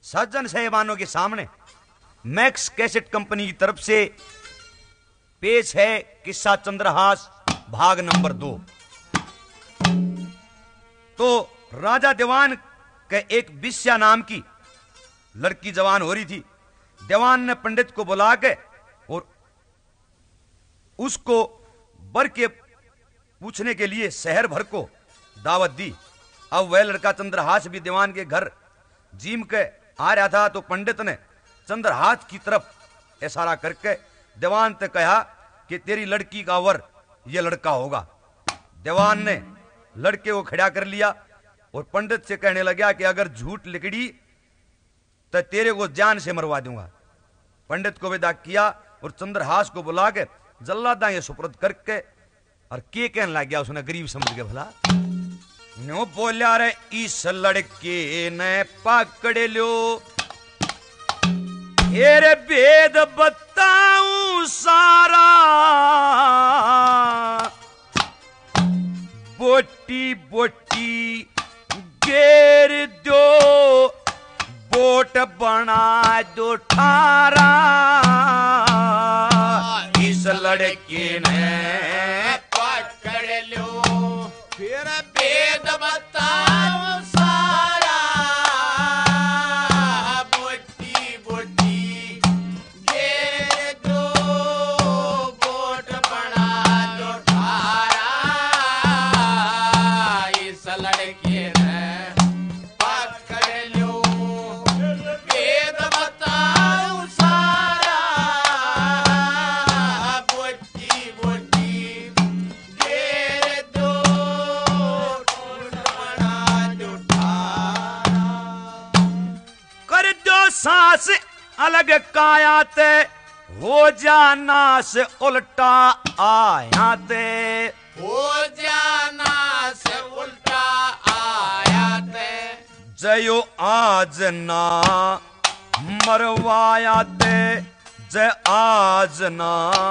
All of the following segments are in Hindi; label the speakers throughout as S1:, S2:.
S1: सज्जन साहिबानों के सामने मैक्स कैसेट कंपनी की तरफ से पेश है किस्सा चंद्रहास भाग नंबर 2। तो राजा दीवान के एक बिस्या नाम की लड़की जवान हो रही थी। दीवान ने पंडित को बुला के और उसको बर के पूछने के लिए शहर भर को दावत दी। अब वह लड़का चंद्रहास भी दीवान के घर जीम के आ रहा था, तो पंडित ने चंद्रहास की तरफ इशारा करके दीवान से कहा कि तेरी लड़की का वर यह लड़का होगा। दीवान ने लड़के को खड़ा कर लिया और पंडित से कहने लगा कि अगर झूठ लिखड़ी तो तेरे को जान से मरवा दूंगा। पंडित को विदा किया और चंद्रहास को बुला के जल्लादा ये सुपुर्द करके और के कहने लग गया, उसने गरीब समझ के भला नो बोलिया रे इस लड़के ने पकड़ लो, तेरे भेद बताऊं सारा, बोटी बोटी घेर दो, बोट बना दो ठारा। इस लड़के ने
S2: पकड़ लो, फिर भेद बताओ सारा, बोटी बोटी घेर दो, बोट बना दो ठारा। इस लड़के ने पकड़ लो, भेद बताओ सारा, बोटी बोटी घेर दो, बोट बना दो ठारा।
S1: कर दो सांस अलग काया ते, हो जाना से उल्टा आया ते।
S2: हो जाना से उल्टा आया ते,
S1: जयो आज ना मरवाया ते, जय आज ना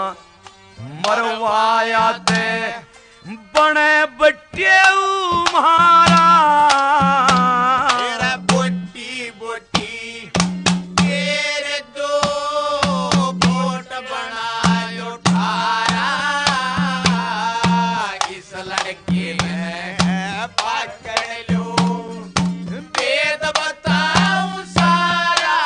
S1: मरवाया ते, बने बट्टेऊ म्हारा।
S2: तेरा बोटी बोटी घेर दो, बोट बना लो ठारा। इस लड़के ने पकड़ लो, भेद बताओ सारा,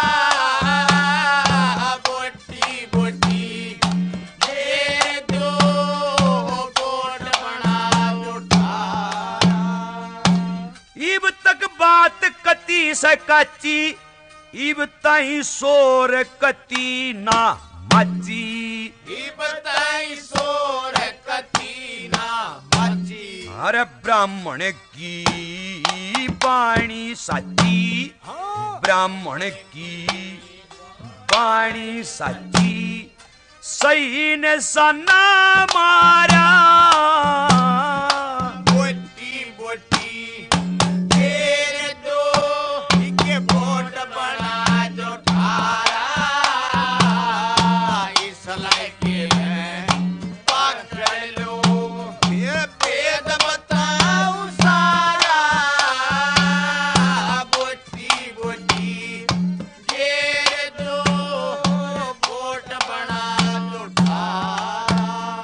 S2: बोटी बोटी घेर दो, बोट बना लो ठारा।
S1: इब तक बात कती से कच्ची, इब ताई सोर कती ना मची।
S2: बताई सोर कती ना मची।
S1: अरे ब्राह्मण की बाणी साची, ब्राह्मण की बाणी साची, सही ने सना मारा।
S2: बोटी बोटी घेर दो, इके बोट बना दो ठारा। इस लड़के ने पकड़ लो, फिर भेद बताओ सारा, बोटी बोटी घेर दो, बोट बना दो ठारा।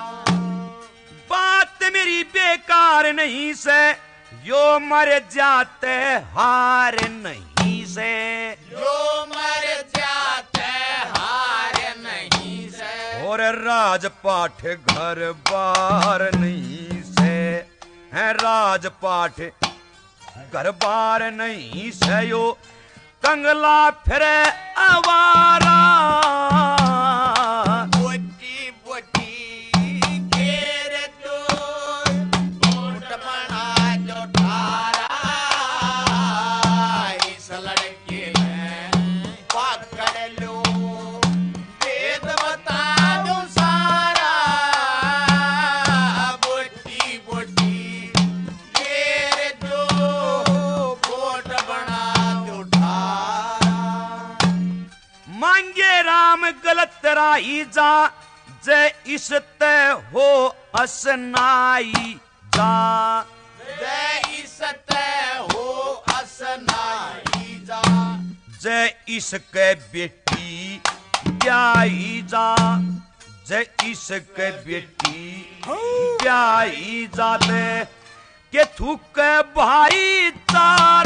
S1: बात मेरी बेकार नहीं से, यो मर जाते हार नहीं से।
S2: जो मर जाते हार नहीं से,
S1: और राजपाठ घर बार नहीं से, है राजपाठ घर बार नहीं से, यो कंगला फिरे आवारा।
S2: बोटी बोटी घेर दो, बोट बना दो ठारा। इस लड़के ने पकड़ लो, भेद बता दो सारा, बोटी बोटी घेर दो, बोट बना दो ठारा।
S1: मांगे राम गलत राही जा, जय इसते हो असनाई जा।
S2: जय इसते हो असनाई जा,
S1: जय इसके बेटी ब्याई जा, जय इसके बेटी ब्याई जाते के थूक भाई चार